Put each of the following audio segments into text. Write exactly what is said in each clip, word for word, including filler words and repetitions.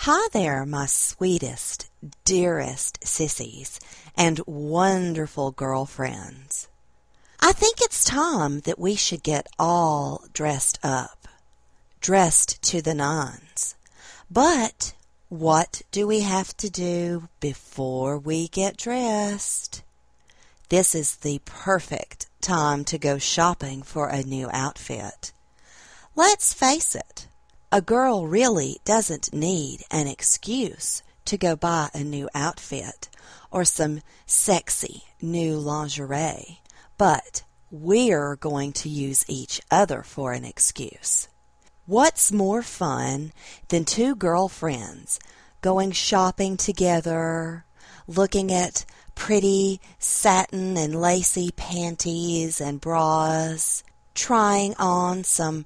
Hi there, my sweetest, dearest sissies and wonderful girlfriends. I think it's time that we should get all dressed up, dressed to the nines. But what do we have to do before we get dressed? This is the perfect time to go shopping for a new outfit. Let's face it. A girl really doesn't need an excuse to go buy a new outfit or some sexy new lingerie, but we're going to use each other for an excuse. What's more fun than two girlfriends going shopping together, looking at pretty satin and lacy panties and bras, trying on some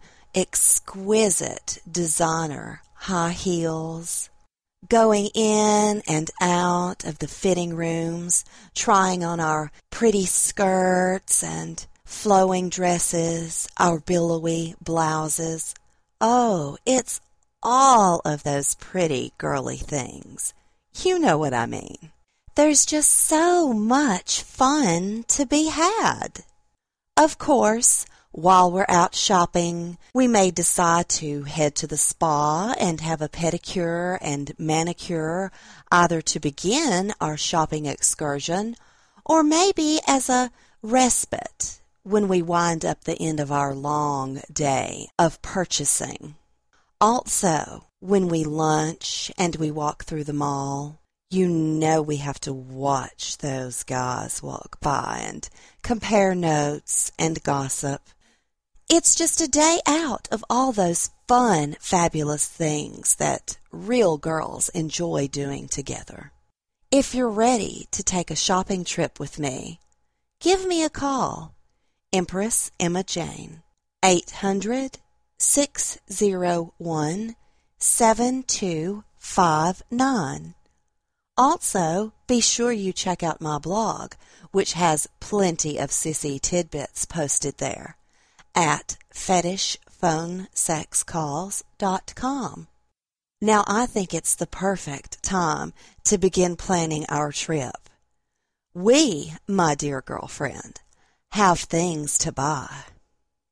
exquisite designer high heels, going in and out of the fitting rooms, trying on our pretty skirts and flowing dresses, our billowy blouses. Oh, it's all of those pretty girly things. You know what I mean. There's just so much fun to be had. Of course, while we're out shopping, we may decide to head to the spa and have a pedicure and manicure, either to begin our shopping excursion or maybe as a respite when we wind up the end of our long day of purchasing. Also, when we lunch and we walk through the mall, you know we have to watch those guys walk by and compare notes and gossip. It's just a day out of all those fun, fabulous things that real girls enjoy doing together. If you're ready to take a shopping trip with me, give me a call. Empress Emma Jane, eight hundred, six oh one, seven two five nine. Also, be sure you check out my blog, which has plenty of sissy tidbits posted there, at fetish phone sex calls dot com. Now I think it's the perfect time to begin planning our trip. We, my dear girlfriend, have things to buy.